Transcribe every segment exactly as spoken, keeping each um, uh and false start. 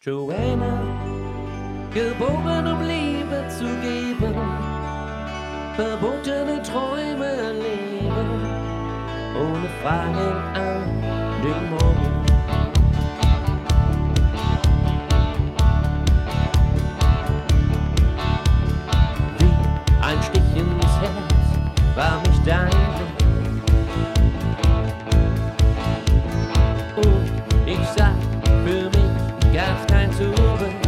Joanna, geboren um Liebe zu geben, verbotene Träume leben, ohne Fragen an den Morgen. Wie ein Stich ins Herz war mich dein Blick. Und ich sah, für mich gab's kein Zurück.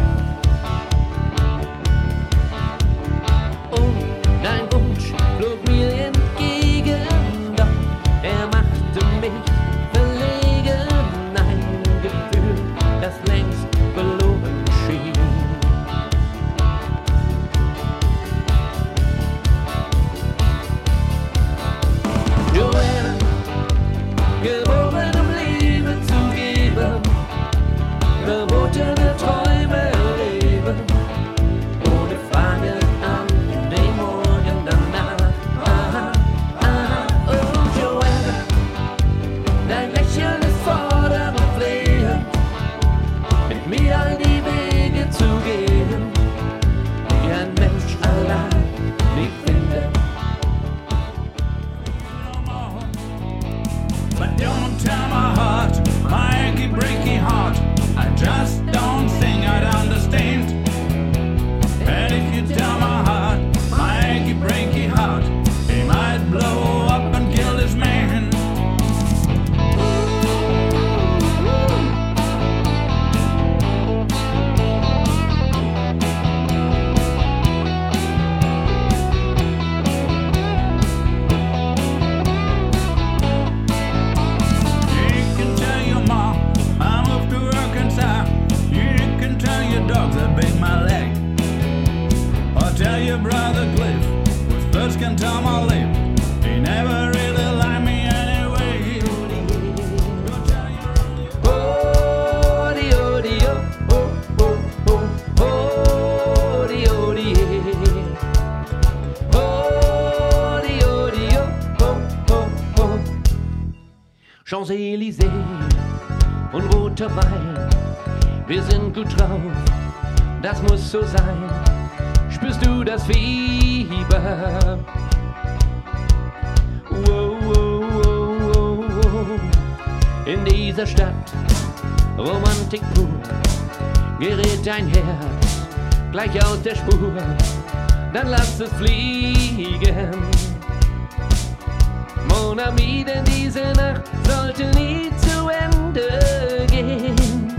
Und dein Wunsch flog mir entgegen, doch er machte mich verlegen. Ein Gefühl, das längst verloren schien. Joanna, geboren um Liebe zu geben, verbotene Träume leben, ohne Frage an den Morgen danach. Aha, aha, oh Joanna, dein Lächeln ist fordernd und flehend, mit mir all die Wege zu gehen, die ein Mensch allein nicht findet. But don't tell my heart, my achy breaky heart, I just don't think I'd understand. And if you tell my heart, my achy breaky heart, he might blow up and kill this man. You can tell your mom I moved to Arkansas. You can tell your dogs I bit my leg. Or tell your brother Cliff with first can tell my lip. He never really liked me anyway. Don't tell your only Oh, di, oh, di, oh, oh, oh, oh, oh, di, oh, di, yeah. Oh, di, oh, di, oh, oh, oh, oh. Champs-Élysées und roter Wein, wir sind gut drauf, das muss so sein. Spürst du das Fieber? Wow, wow, wow, wow, wow. In dieser Stadt, Romantik pur, gerät dein Herz gleich aus der Spur, dann lass es fliegen. Mon ami, denn diese Nacht sollte nie zu Ende gehen.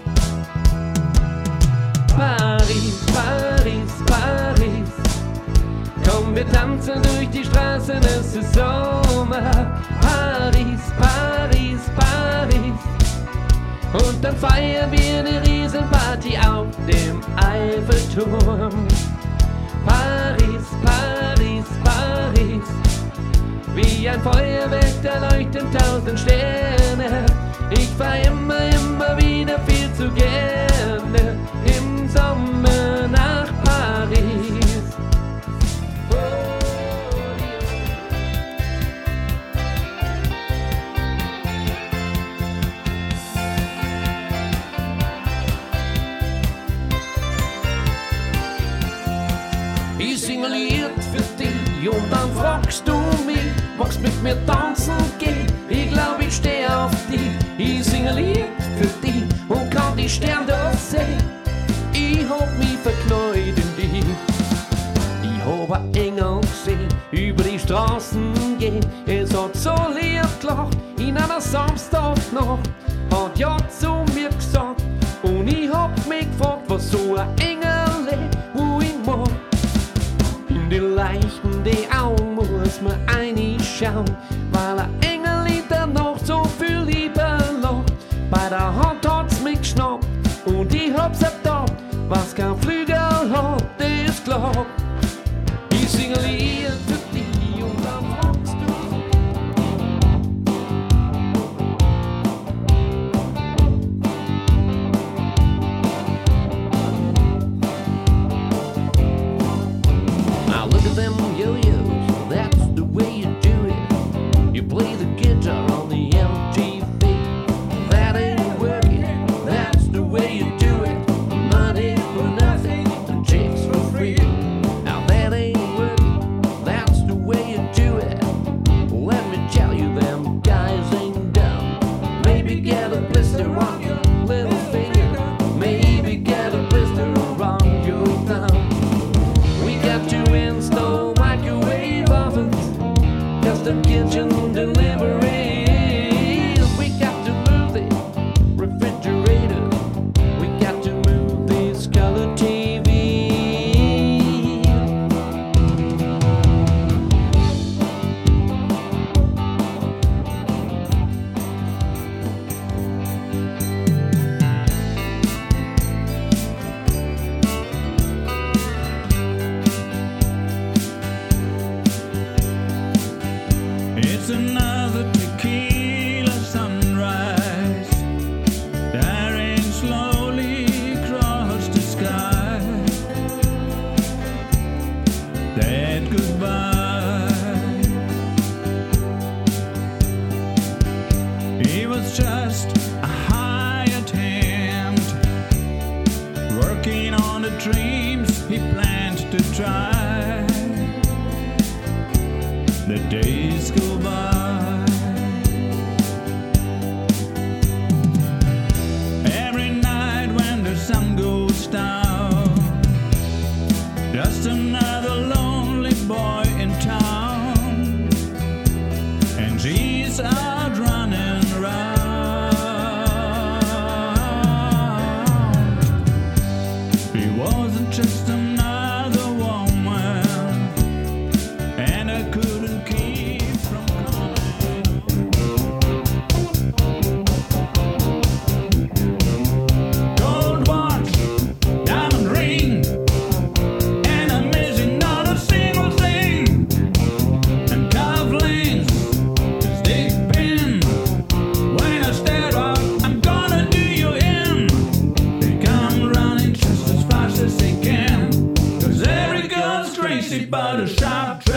Paris, Paris, Paris, komm, wir tanzen durch die Straßen, es ist Sommer. Paris, Paris, Paris, und dann feiern wir eine Riesenparty auf dem Eiffelturm. Paris, Paris, Paris, wie ein Feuerwerk, da leuchten tausend Sterne. Ich fahr immer, immer wieder viel zu gerne im Sommer nach Paris. Ich sing ein Lied für dich und dann fragst du mich, magst mit mir tanzen gehen? Ich glaub, ich steh auf dich. Ich sing ein Lied für dich und kann die Sterne sehen. Ich hab mich verknallt in dich. Ich hab ein Engel gesehen, über die Straßen gehen. Es hat so lieb gelacht, in einer Samstagnacht. Hat ja zu mir gesagt, und ich hab mich gefragt, was so ein Engel lebt, wo ich mag. In die Leichen, die Augen muss man reinschauen, weil ein Engel dann noch so viel Liebe lacht. Bei der Hand hat's mich geschnappt und ich hab's ertappt, was kein Flügel hat, das ist klar. Ich sing ein Lied für dich und dann fragst du. Now look at them yo-yos, that's the way you do it. You play the guitar on the M T V. That ain't working, that's the way you do it. slowly crossed the sky. That goodbye, he was just a hired hand, working on the dreams he planned to try. The days go by. Every night when the sun goes down, just another lonely boy in town, and she's out running around. He wasn't just another woman, and I couldn't keep from calling. Gold watch, diamond ring, and I'm missing not a single thing. And cufflinks, stick pin. When I stare up, I'm gonna do you in. They come running just as fast as they can, 'cause every girl's crazy about a sharp